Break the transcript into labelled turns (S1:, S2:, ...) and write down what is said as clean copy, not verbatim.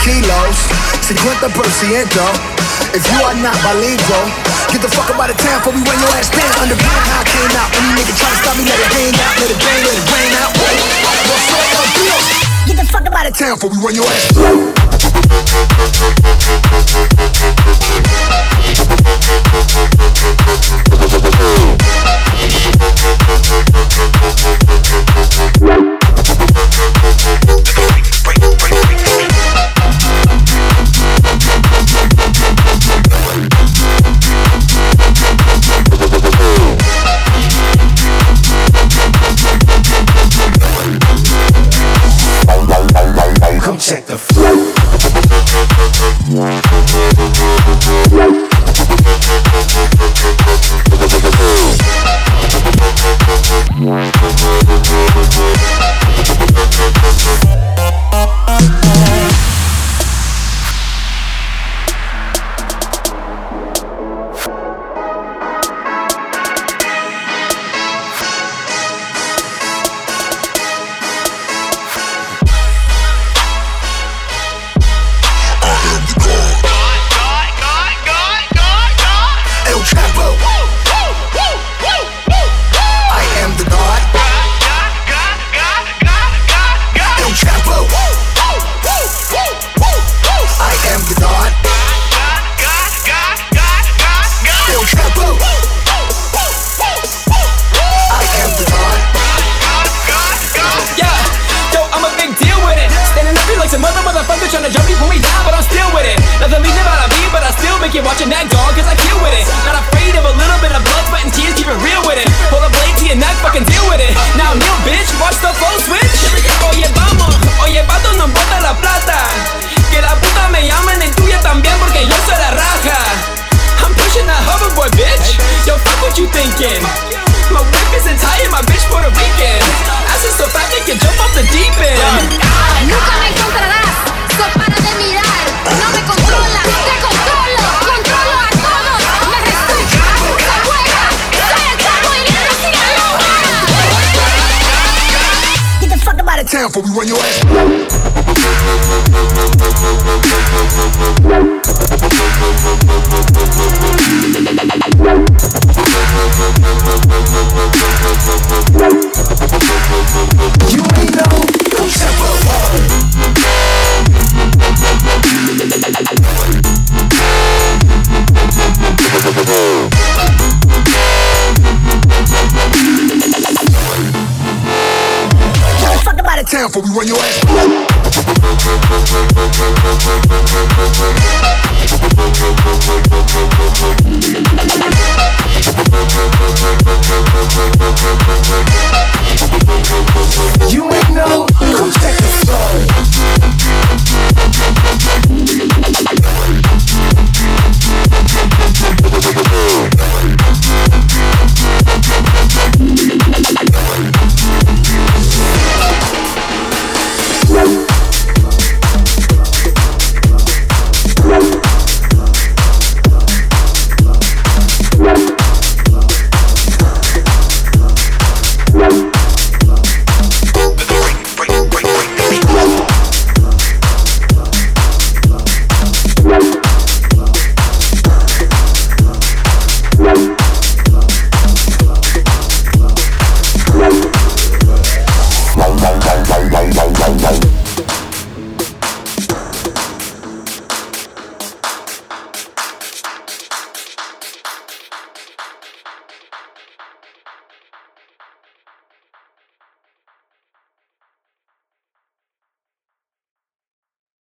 S1: kilos, 50%. If you are not bilingual, get the fuck up out of town before we run your ass down. Underground how I came out. Any nigga try to stop me, let it hang out, let it bang, let it rain out. Get the fuck up out of town before we run your ass down.
S2: Come check the flow.
S3: Watching that dog, cause I kill with it. Not afraid of a little bit of blood, sweat and tears, keep it real with it. Pull a blade to your neck, fucking deal with it. Now kneel, bitch, watch the flow switch. Oye, vamos, oye, vato, no bota la plata. Que la puta me llamen y tuya también, porque yo soy la raja. I'm pushing that hoverboard, bitch. Yo, fuck what you thinking. My whip is Italian, my bitch Puerto Rican. Ass is so fat, they can jump off the deep end.
S4: Nunca me encontrarás, so para de mirar. No me controlas, te controlo. Controlo a todos, me respeta, se juega. Soy el chavo y la Sinaloa.
S1: Get the fuck up out of town before we run your ass. You ain't know, come step Get the fuck up out of town before we run your ass. You ain't know.